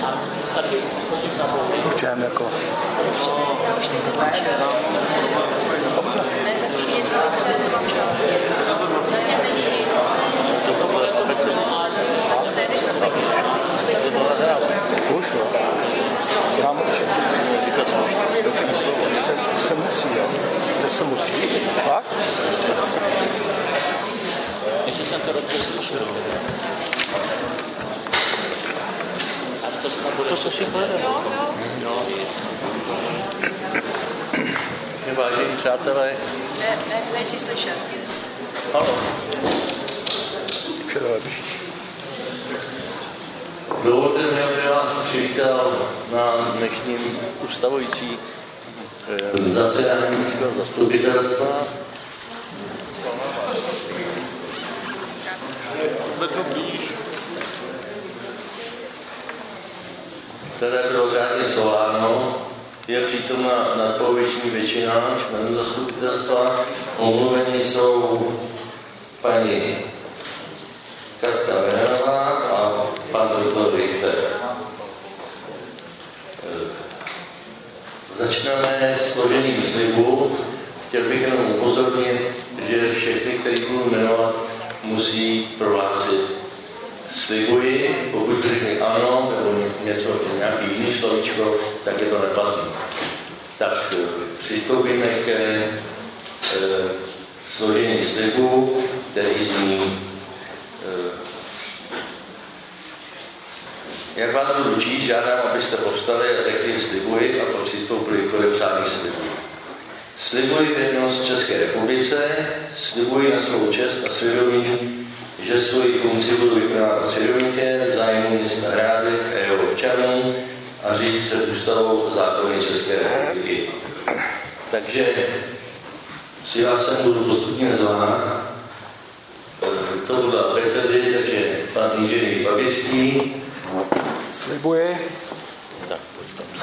V čem jako? Dobře. Už jo. Mám určitě. Se musí, jo. To se musí. Fakt? Jestli jsem to dobře slyšel. A to snad bude... To se si pojede. Jo. Vážení přátelé. Ne, nejsi slyšet. Haló. Už je to lepší. Dovolte mi, abych vás přivítal na dnešním ustavující zasedání městského zastupitelstva. Které bylo řádně svoláno, je přítomna nadpoloviční většina členů zastupitelstva. Omluveni jsou paní Katka Venerová a pan doktor Richter. Začneme s složením slibu. Chtěl bych jenom upozornit, že všechny, který budu jmenovat, musí prohlásit slibuji. Pokud řekne ano, nebo nějaký jiný slovíčko, tak je to neplatné. Tak přistoupíme ke složení slibu, který zní: jak vás budu číst, žádám, abyste povstali a řekli slibuji a pak přistoupili k podepsání slibu. Slibuji věrnost České republice, slibuji na svou čest a svědomí, že svoji funkci budu vykonávat svědomitě v zájmu města Hrádek a jeho občanů a řídit se ústavou a zákony České republiky. Takže si vás sem budu postupně zvát. To byla abecedy, takže pan inženýr Babický. Slibuji. Tak, pojď.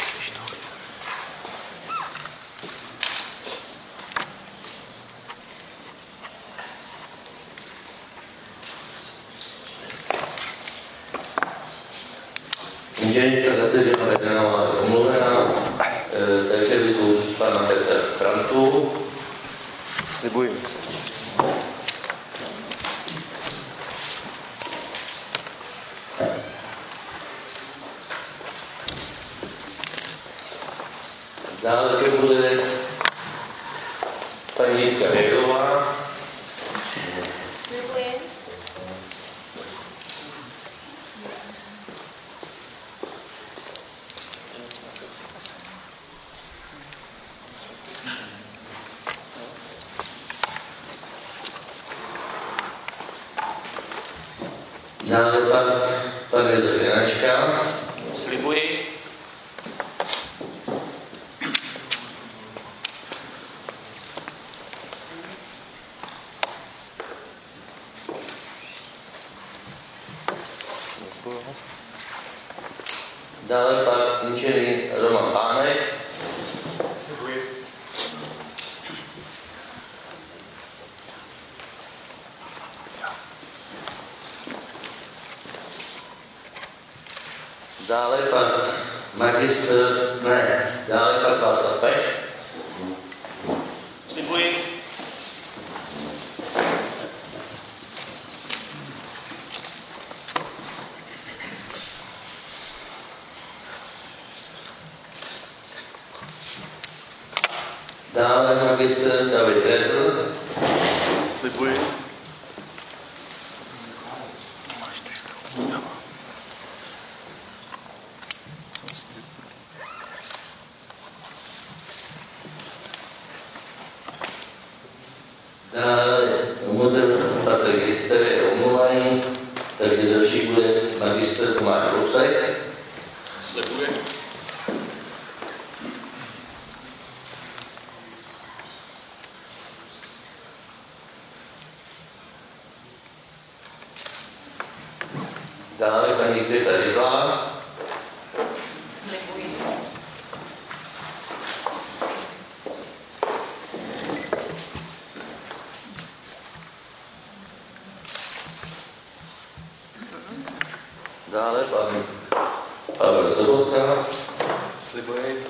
Inženýrka Kateřina Vedenová je omluvená, takže vyzvu pana Petra Frantu. Slibuji. Dále to bude paní Jitka Vědová. Slibuji. Dále pan Josef Janačka. Slibuji. Dále pan inženýr Roman Pánek. Slibuji. Dále pan dále pan Václav Pech. Slibuji. Dále magistr David Redl. Slibuji. Dále model Patrik Richter je omluvený, takže další bude magistr Tomáš Rousek. Slibuji. Dále paní Květa Rybá. Slibuji. Dále pan Pavel Sobotka. Slibuji.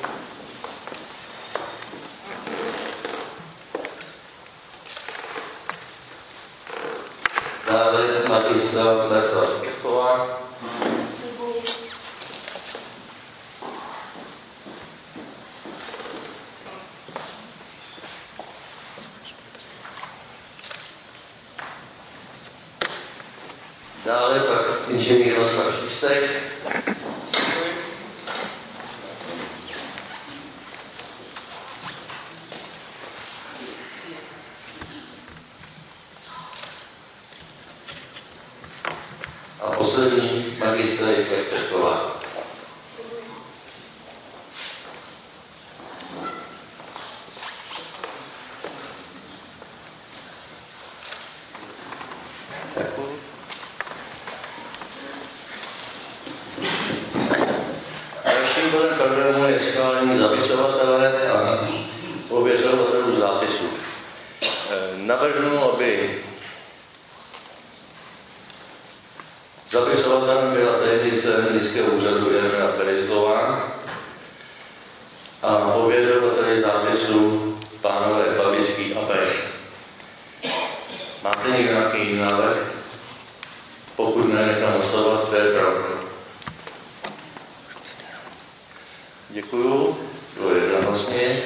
Dále magistra Václav Skepková. Dále pak inženýr Václav Šístek. A poslední magistra Jitka Špetková. Dalším bodem programu je schválení zapisovatele a ověřovatelů zápisu. Navrhnu, aby zapisovatelem byla tajemnice Městského úřadu Irena Ferizlová a ověřovateli zápisu pánové Babický a Peš. Máte někdo nějaký návrh? Pokud ne, nechám hlasovat, to je pro. Děkuju, bylo jednohlasně.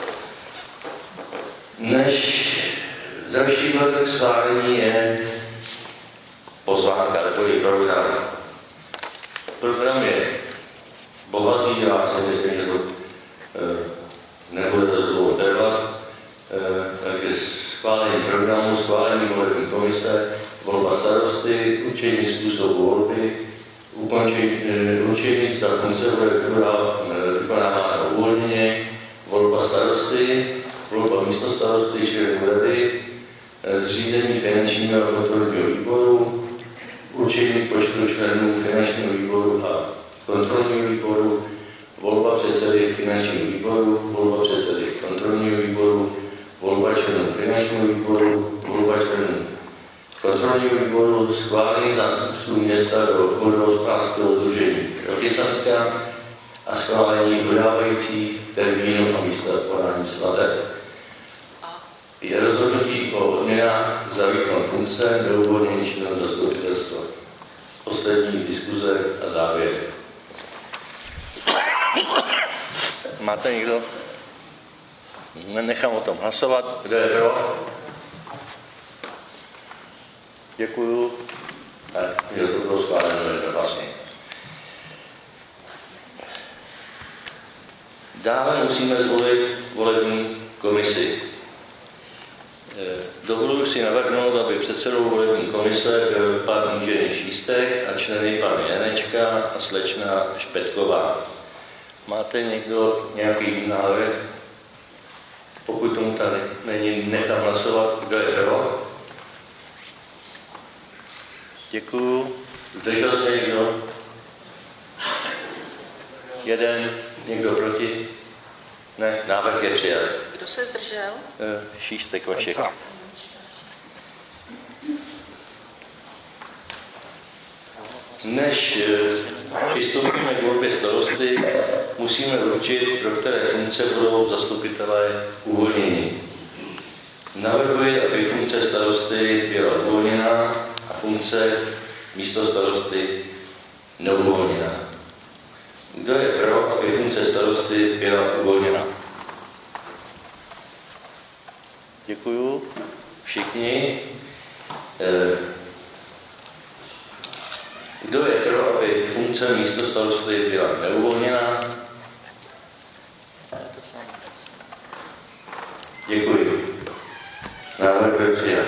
Než další bod k schválení je pozvánka, takový program. Program je bohatý, já si myslím, že to nebude to dlouho trvat. Takže schválení programu, schválení volební komise, volba starosty, určení způsobu volby, určení stav funkce bude vykonávána uvolněně, volba starosty, volba místostarosty, členů rady, zřízení finančního a kontrolního výboru, určení počtu členů finančního výboru a kontrolního výboru, volba předsedy finančního výboru, volba předsedy kontrolního výboru, volba členů finančního výboru, volba členů kontrolního výboru, schválení zástupců města do vodohospodářského sdružení Rokycanská a schválení vydávajících termínů a místa podání svateb. Je rozhodnutí o odměnách za výkon funkce do uvolnění členů zastupitelstva. Poslední diskuze a závěr. Máte někdo? Nechám o tom hlasovat. Kdo je pro? Děkuju. Tak, je to bylo schváleno jednohlasně. Dále musíme zvolit volební komisi. Dovoluji si navrhnout, aby předsedou volební komise byl pan inženýr Šístek a členy pan Janečka a slečna Špetková. Máte někdo nějaký návrh? Pokud tomu tady není, nechám hlasovat. Kdo je pro? Děkuju. Zdržel se někdo? Jeden. Někdo proti? Ne, návrh je přijat. Kdo se zdržel? Šístek Vašek. Než přistoupíme k volbě starosty, musíme určit, pro které funkce budou zastupitelé uvolněni. Navrhuji, aby funkce starosty byla uvolněná a funkce místo starosty neuvolněná. Kdo je pro, aby funkce starosty byla uvolněna? Děkuju. Všichni. Kdo je pro, aby funkce místo starosty byla neuvolněná? Děkuji. Návrh byl přijat.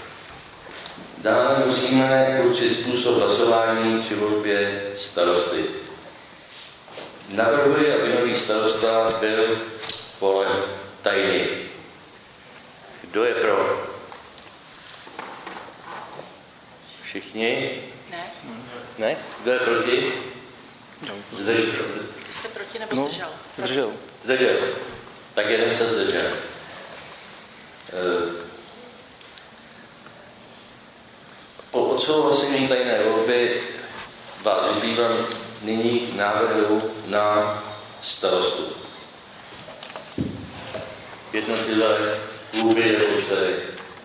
Dále musíme určit způsob hlasování při volbě starosty. Navrhuji, aby nový starosta byl volen tajně. Kdo je pro? Všichni? Ne. Ne? Kdo je proti? Zdržel. Vy jste proti nebo zdržel? Zdržel. Zdržel. Tak jeden se zdržel. Po odsouhlasení tajné volby vás vyzývám nyní k návrhu na starostu. Jednotlivé kluby je počteli.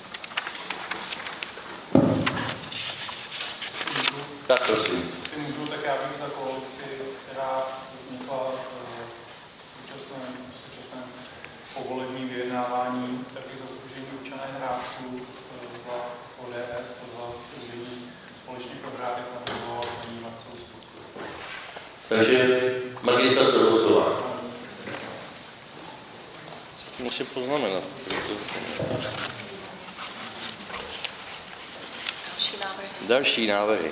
Tak prosím. Tak já bych za koalici, která vznikla v současném povolebním vyjednávání, tak bych za Sdružení občané hráčů za ODS a za Sdružení Společně pro hrády navrhoval paní Marcelu Spotku. Takže magistra Sobotová. Musím poznamenat. Další návrhy.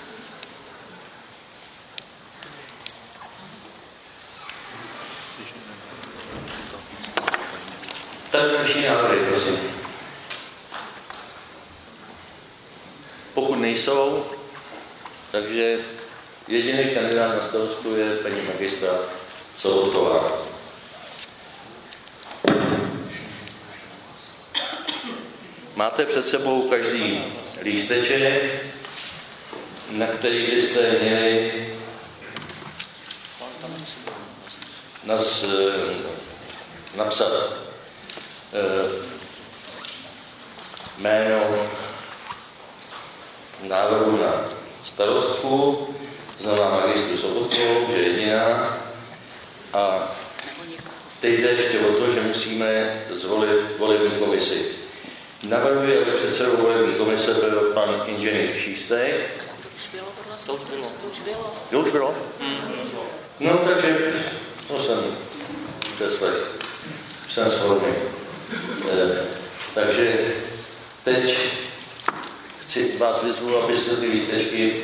Tak další návrhy, prosím. Pokud nejsou, takže jediný kandidát na starostu je paní magistra Sobotová. Máte před sebou každý lísteček, na který byste měli napsat jméno návrhu na starostku, znamená magistru Sobotkovou, že jediná. A teď jde ještě o to, že musíme zvolit volební komisi. Navrhuji, aby předsedou volební komise byl pan inženýr Šístek. To už bylo? No, takže to jsem přeslech. Jsem shodný. Takže teď chci vás vyzvu, abyste ty lístečky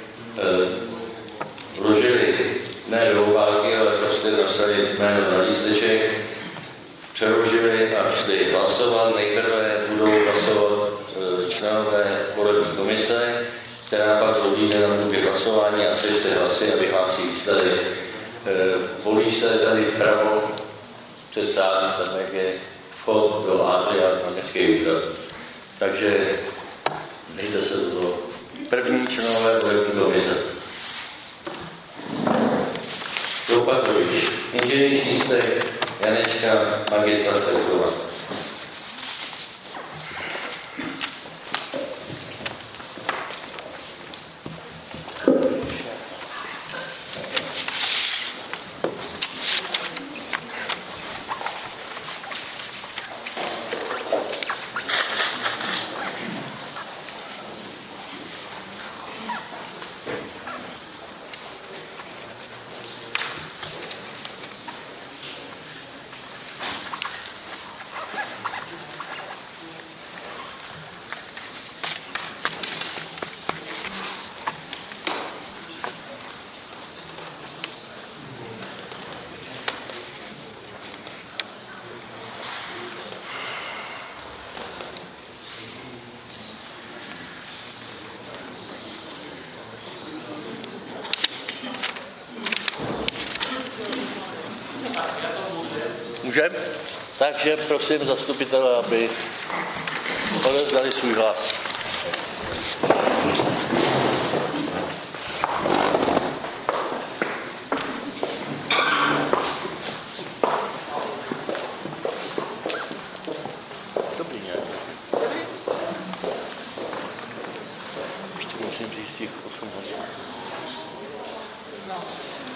vložili ne do obálky, ale prostě napsali jméno na lísteček, přeložili a šli hlasovat. Nejprve budou hlasovat členové volební komise, která pak hodíme na průběh hlasování a svěřte hlasy a vyhlásí výsledek. Volí se tady vpravo před sálem, tam jak je vchod do Adria na městský úřad. Takže dejte se do toho. První členové volební komise. Zopakujíš. Inženýr Šístek, Janečka, magistra Spotková. Můžem? Takže prosím zastupitele, aby odevzdali svůj hlas. Dobrý, ne? Ještě musím říct těch 8 hlasů. No.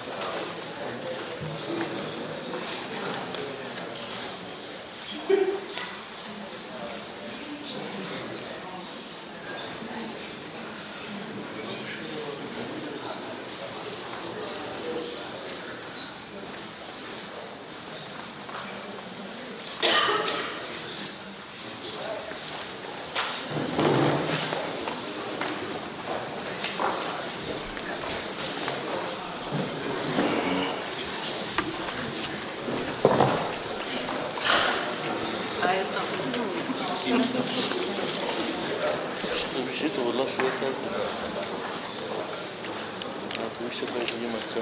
Vždy to odhlasujete. A to už se tady hodíme, co?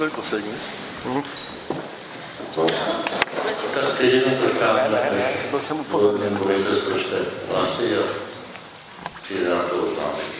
byl poslední? Tak ty jenom prokáme. Ne, byl jsem upozorněn. Nebo se zpročte hlasy a přijde na to oznámení.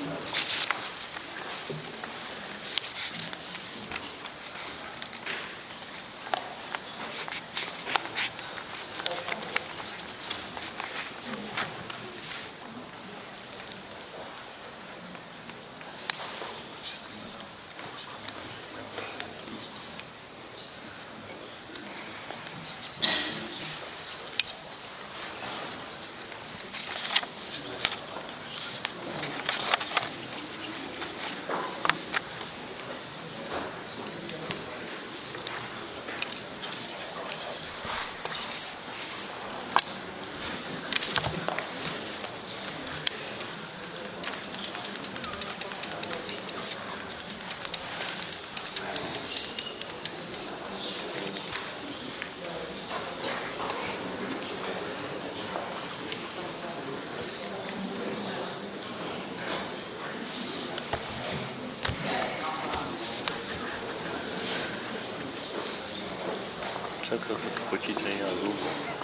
Sakra, to počítají na dlouho.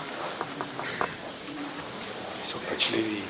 Jsou pečliví.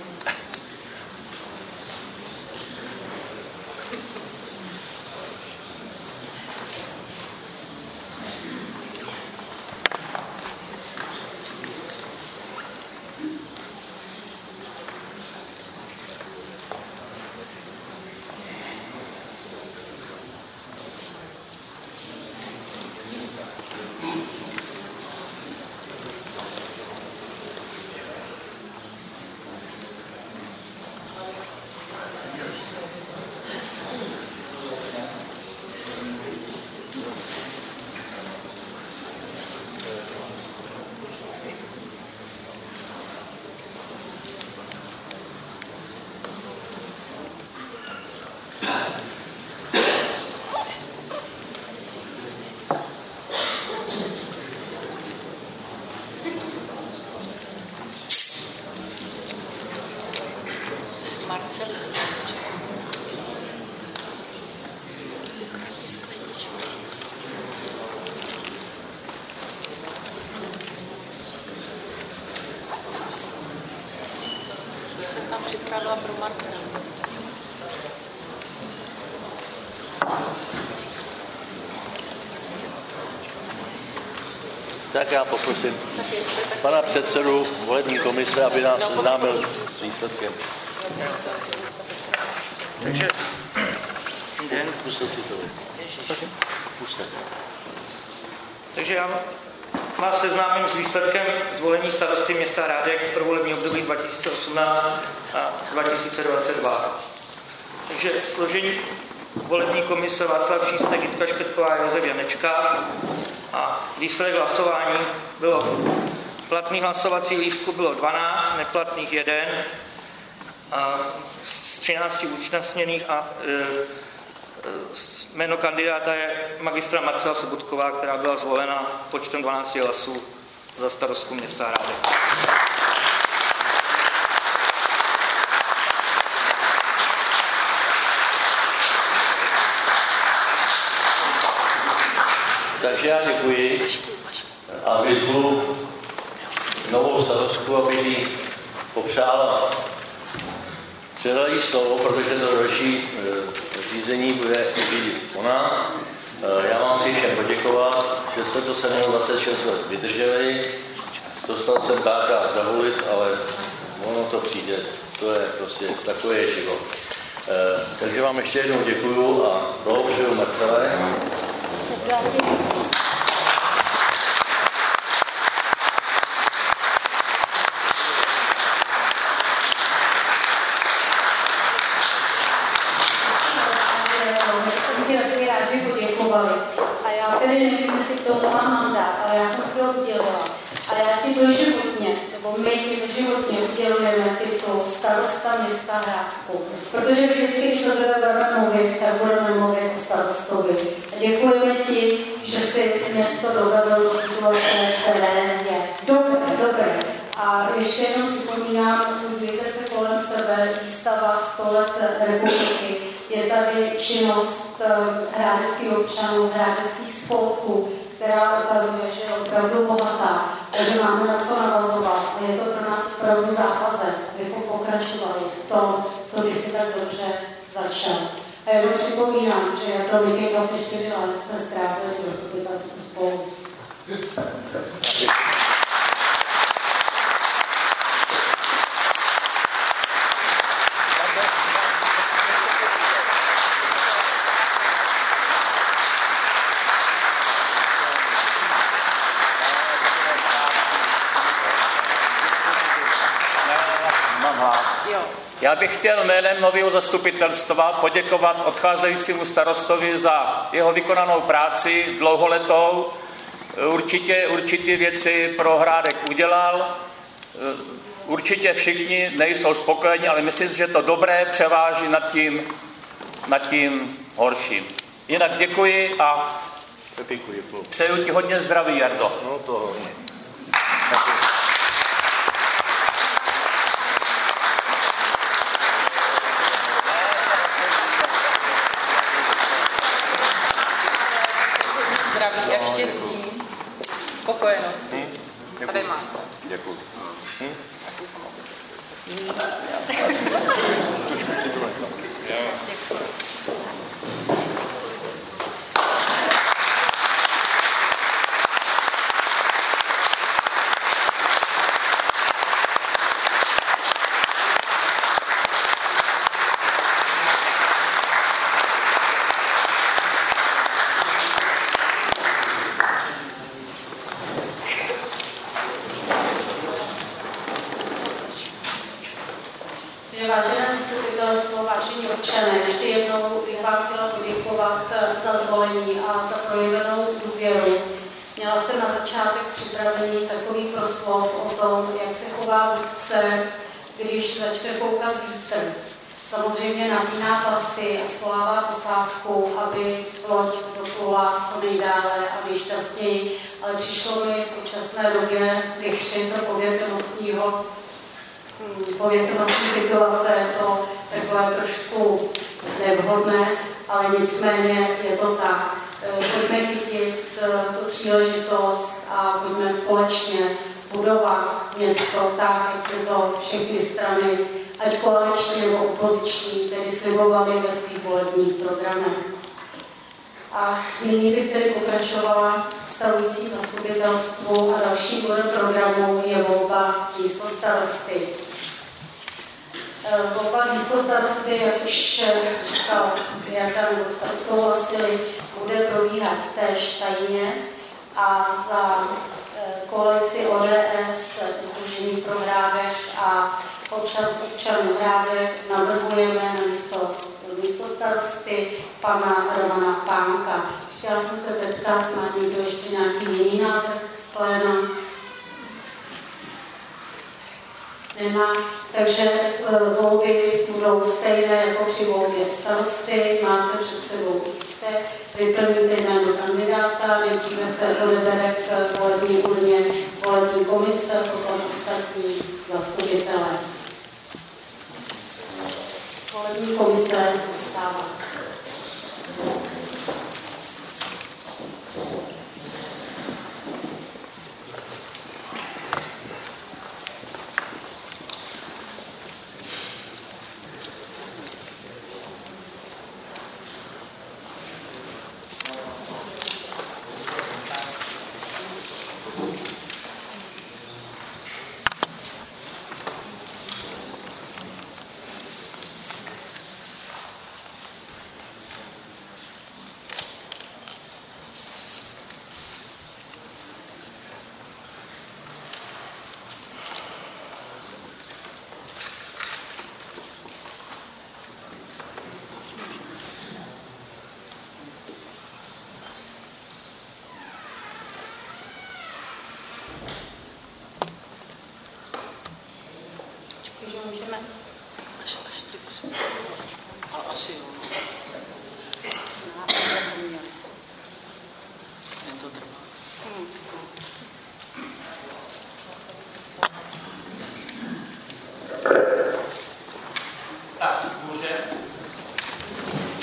Marcel Sklenička. Já jsem tam připravila pro Marcel. Tak já poprosím pana předsedu volební komise, aby nás seznámil s výsledkem. Takže den. Puste si to. Puste. Takže já vás seznámím s výsledkem zvolení starosty města Hrádek pro volební období 2018 a 2022. Takže složení volební komise Václav Šístek, Jitka Špetková a Josef Janečka. A výsledek hlasování bylo: platných hlasovací lístků bylo 12, neplatných 1, z 13 účastněných a jméno kandidáta je magistra Marcela Sobotková, která byla zvolena počtem 12 hlasů za starostku města Hrádek. Takže já děkuji a vyzvu novou starostku, aby jí popřála předají slovo, protože to další řízení bude řídit ona. Já vám chci všem poděkovat, že jste to se mnou 26 let vydrželi. Dostal jsem párkrát zavolit, ale ono to přijde. To je prostě, takové je život. Takže vám ještě jednou děkuju a blahopřeju Marcele. A já tedy nevím, jestli k tomu mám mandát, ale já jsem si ho udělala. A já ti doživotně, nebo my ti doživotně udělujeme titul starosta města Hrádku. Protože vždycky, když to teda budeme mluvit, tak budeme mluvit o starostovi. A děkujeme ti, že si město dovedlo do situace, které je dobré. A ještě jenom připomínám, podívejte se kolem sebe, výstava 100 let republiky. Je tady činnost hrádeckých občanů, hrádeckých spolků, která ukazuje, že je opravdu bohatá a že máme na co navazovat. A je to pro nás opravdu závazek, abychom pokračovali v tom, co by si tak dobře začal. A jenom připomínám, že jako my 24 let jsme strávili v zastupitelstvu spolu. Já bych chtěl jménem nového zastupitelstva poděkovat odcházejícímu starostovi za jeho vykonanou práci dlouholetou. Určitě věci pro Hrádek udělal. Určitě všichni nejsou spokojeni, ale myslím si, že to dobré převáží nad tím horším. Jinak děkuji a přeju ti hodně zdraví, Jardo. No to hodně. Zdraví a štěstí, spokojenosti. Tady máte. Děkuji. Vážené zastupitelstvo, vážení občané, ještě jednou bych vám chtěla poděkovat za zvolení a za projevenou důvěru. Měla jsem na začátek připravený takový proslov o tom, jak se chová vůdce, když začne foukat vítr. Samozřejmě napíná plavci a svolává posádku, aby loď doplula co nejdále a nejšťastněji, ale přišlo mi v současné době vychřit za povětrnostní situace, to takové trošku nevhodné, ale nicméně je to tak. Pojďme chytit tu příležitost a pojďme společně budovat město tak, jak jsme to všechny strany, ať koaliční nebo opoziční, tedy slibovali ve svých volebních programech. A nyní bych tedy pokračovala stavující zastupitelstvu a další bodem programu je volba místostarosty. Volba místostarosty, jak už říkal Jarda, nebo jste odsouhlasili, bude probíhat též tajně a za koalici ODS, Sdružení pro Hrádek a občanů Hrádek navrhujeme na místostarosty pana Romana Pánka. Chtěla jsem se zeptat, má někdo ještě nějaký jiný návrh z pléna? Nemá. Takže volby budou stejné jako při volbě starosty. Máte před sebou lístek, vyplníte jméno kandidáta, nejdříve se odebere k volební urně volební komise, potom ostatní zastupitelé. Volební komise dostává. Můžeme. Asi jo. Jen to trvá. Tak, může.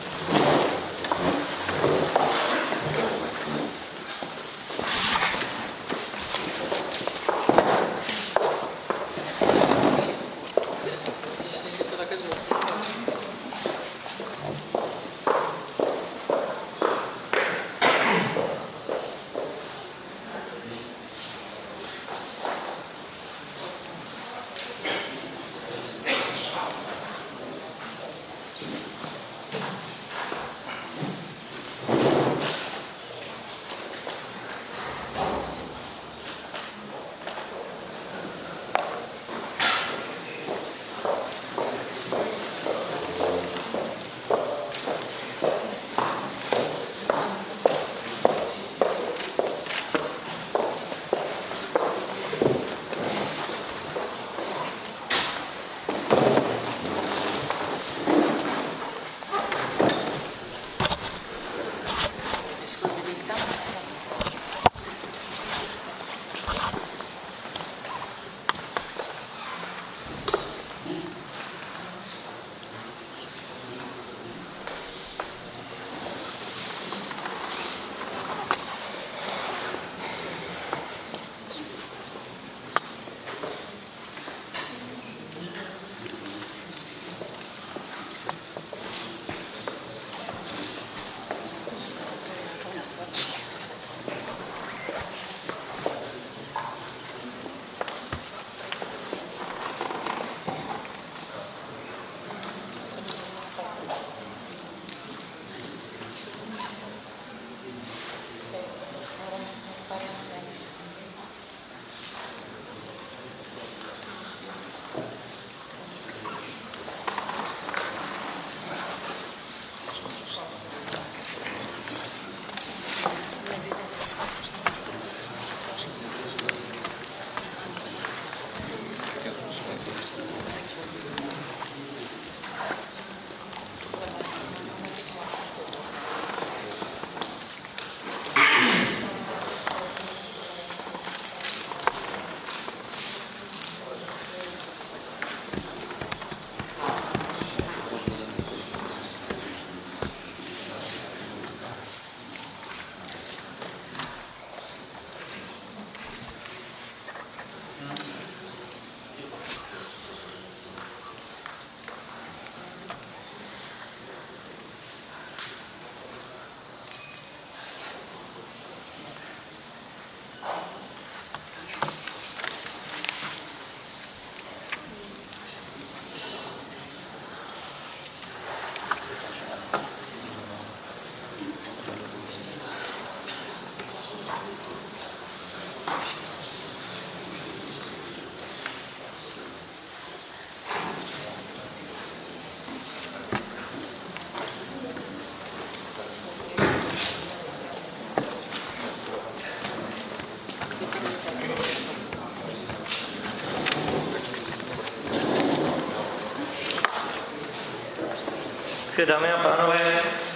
Dámy a pánové,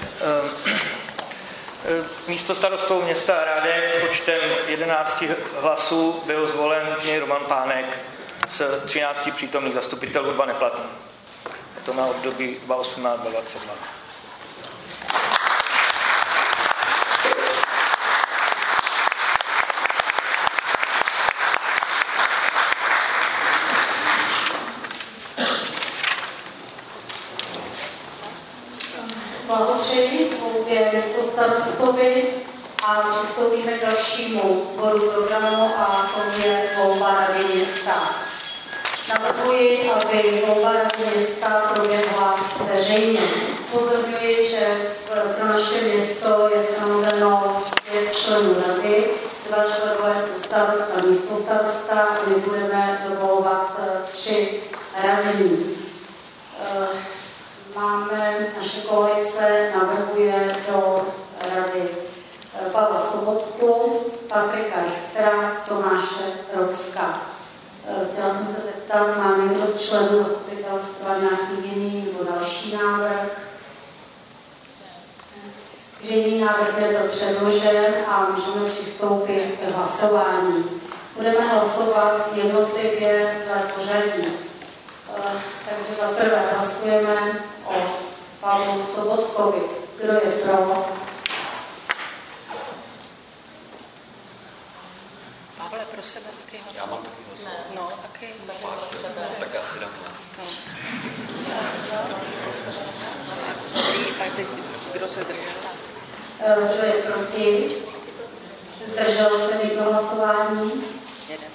místo starostou města Hrádek počtem 11 hlasů byl zvolen Roman Pánek z 13 přítomných zastupitelů, 2 neplatní. Je to na období 2018-2022. Blahopřeji volbě místostarostovi a přistoupíme k dalšímu bodu programu a to je volba rady města. Navrhuji, aby volba rady města proběhla veřejně. Upozorňuji, že pro naše město je stanoveno 5 členů rady, 2 členové jsou starosta a místostarosta a my budeme dovolovat 3 radní. Naše koalice navrhuje do rady Pavla Sobotku, Patrika Richtera, Tomáše Rouska. Chtěla jsem se zeptat, má někdo z členů zastupitelstva nějaký jiný nebo další návrh? Jiný návrh byl předložen a můžeme přistoupit k hlasování. Budeme hlasovat jednotlivě dle pořadí. Takže za prvé hlasujeme o Pavlu Sobotkovi. Kdo je pro? Pavle, pro sebe taky hlasovat. Já mám taky hlasovat. No, taky. Pro sebe. Tak já si dám hlas. A teď, kdo se zdržel? Kdo je proti? Zdržel se někdo hlasování? Jeden.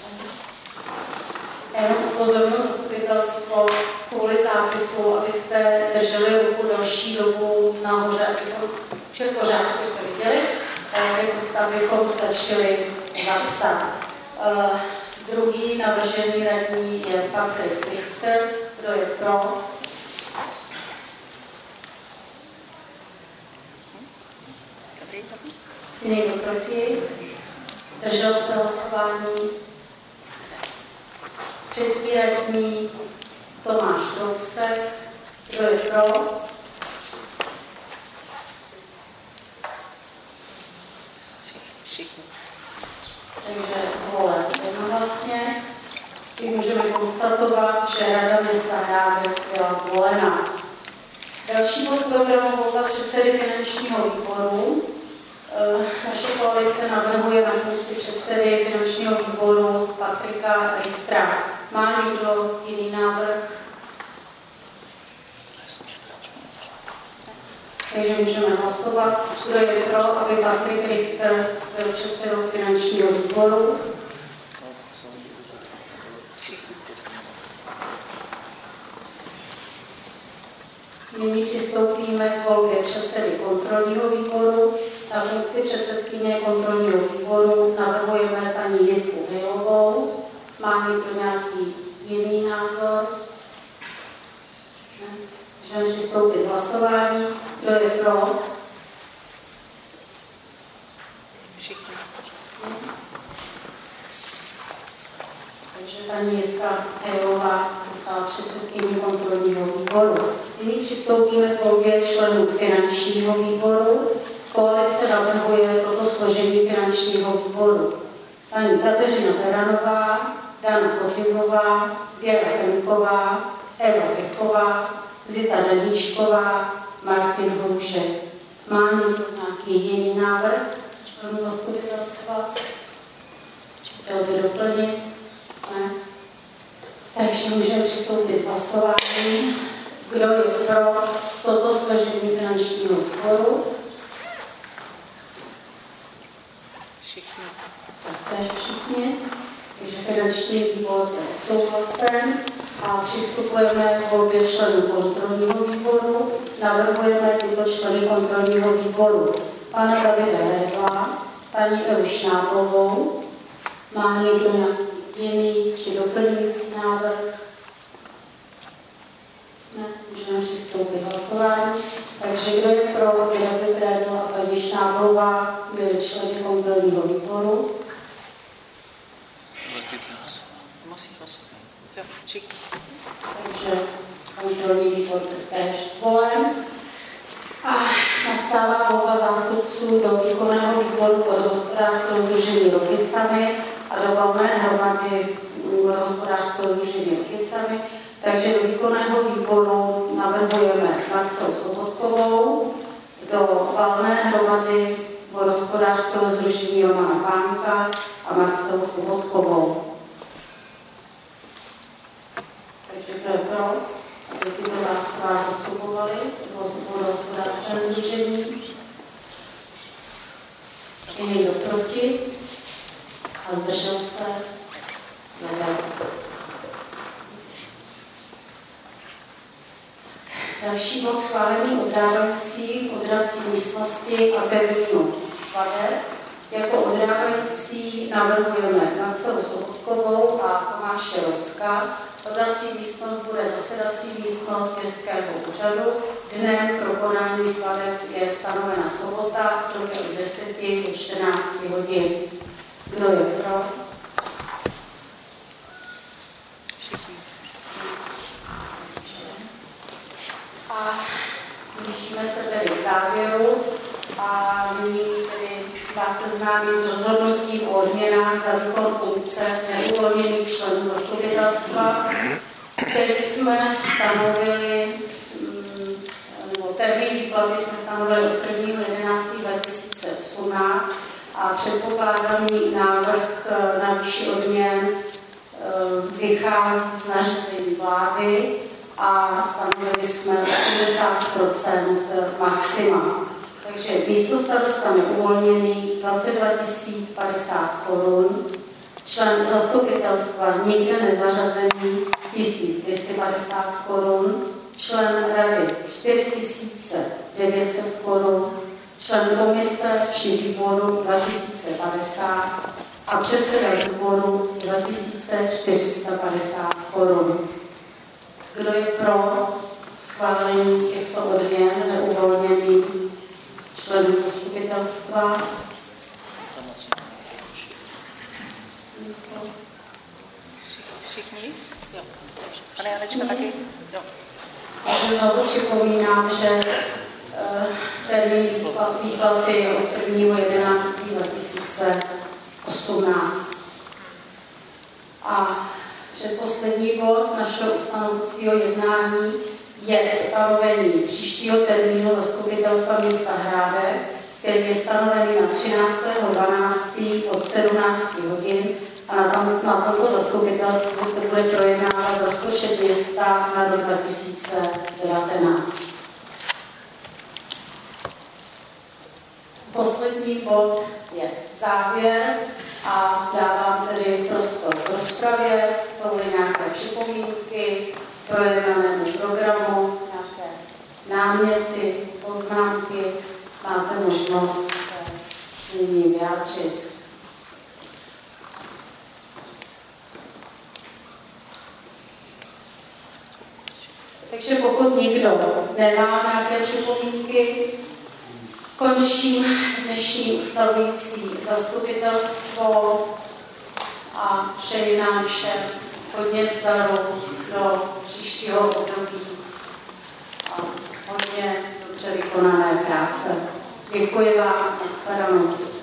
Jenom upozorňuji zastupitelstvo kvůli zápisu, abyste drželi ruku další dobu nahoře, abychom vše v pořádku jste viděli, abychom stačili zapsat. Druhý navržený radní je Patrik Richter. Kdo je pro? Někdo proti? Držel se hlasování? Třetí radní Tomáš Rousek. Kdo je pro? Všichni. Takže zvolen jednohlasně. Teď můžeme konstatovat, že Rada města Hrádek byla zvolena. Další bod programu volba předsedy finančního výboru. Naše koalice navrhuje na funkci předsedy finančního výboru Patrika Richtera. Má někdo jiný návrh? Takže můžeme hlasovat. Kdo je pro, aby Patrik Richter byl předsedou finančního výboru? Nyní přistoupíme k volbě předsedy kontrolního výboru. Na funkci předsedkyně kontrolního výboru navrhujeme paní Jitku Hejlovou. Má někdo nějaký jiný názor? Můžeme přistoupit k hlasování. Kdo je pro? Všichni. Takže paní Jitka Hejlová stala předsedkyní kontrolního výboru. Nyní přistoupíme k volbě členů finančního výboru. Koalice navrhuje toto složení finančního výboru. Paní Kateřina Beranová, Dana Kotizová, Věra Henková, Eva Pechová, Zita Daníčková, Martin Houšek. Má někdo nějaký jiný návrh členů zastupitelstva? Chtěl by doplnit? Ne? Takže můžeme přistoupit k hlasování. Kdo je pro toto složení finančního výboru? Všichni. Taktéž všichni. Takže finanční výbor je souhlasen a přistupujeme k volbě členů kontrolního výboru. Navrhujeme tyto členy kontrolního výboru. Pana Davida Herdla, paní Evu Šnáblovou. Má někdo nějaký jiný či doplňující návrh? Ne, můžeme přistoupit hlasování. Takže kdo je pro, aby David Herdla a paní Šnáblová byli členy kontrolního výboru? Musí hlasovat. Jo, všichni. Takže kontrolní výbor též zvolen. Takže do výkonného výboru navrhujeme Marcelu Sobotkovou, do valné hromady vodohospodářského sdružení Romana Pánka a Marcelu Sobotkovou. Takže kdo je pro, aby tyto vás zastupovali v vodohospodářském sdružení? Je někdo proti? A zdržel se? Jeden. Další bod schválení odrávající odrací místnosti a termínu skladeb. Jako odrávající navrhujeme Marcelu Sobotkovou a Tomáše Rouska. Odrací místnost bude zasedací místnost městského úřadu. Dnem pro konání skladeb je stanovena sobota, v době od 10 do 14 hodin. Kdo je pro? A blížíme se tedy k závěru a nyní tedy vás seznámím s rozhodnutím o odměnách za výkon funkce neuvolněných členů zastupitelstva, který jsme stanovili, nebo termín výplaty jsme stanovili od 1.11.2018 a předpokládaný návrh na výši odměn vychází z nařízení vlády a stanovili jsme 80% maxima. Takže místo starosta neuvolněný 22 050 korun, člen zastupitelstva nikde nezařazený 1250 korun, člen rady 4900 korun, člen komise či výboru 2050 a předseda výboru 2450 korun. Kdo je pro schválení těchto odměn neuvolněných členů zastupitelstva? Všichni? Jo. Pane Janečka taky? Jo. Znovu připomínám, že termín výplaty je od 1.11.2018. A předposlední bod našeho ustanovacího jednání je stanovení příštího termínu zastupitelstva města Hrádek, který je stanovený na 13.12. od 17 hodin a na tomto zastupitelstvu se bude projednávat rozpočet města na rok 2019. Poslední bod je závěr a dávám tedy prostor k rozpravě. Jsou-li nějaké připomínky k projednanému programu, nějaké náměty, poznámky, máte možnost se nyní vyjádřit. Takže pokud nikdo nemá nějaké připomínky, končím dnešní ustavující zastupitelstvo a přeji nám všem hodně zdaru do příštího období a hodně dobře vykonané práce. Děkuji vám a shledanou.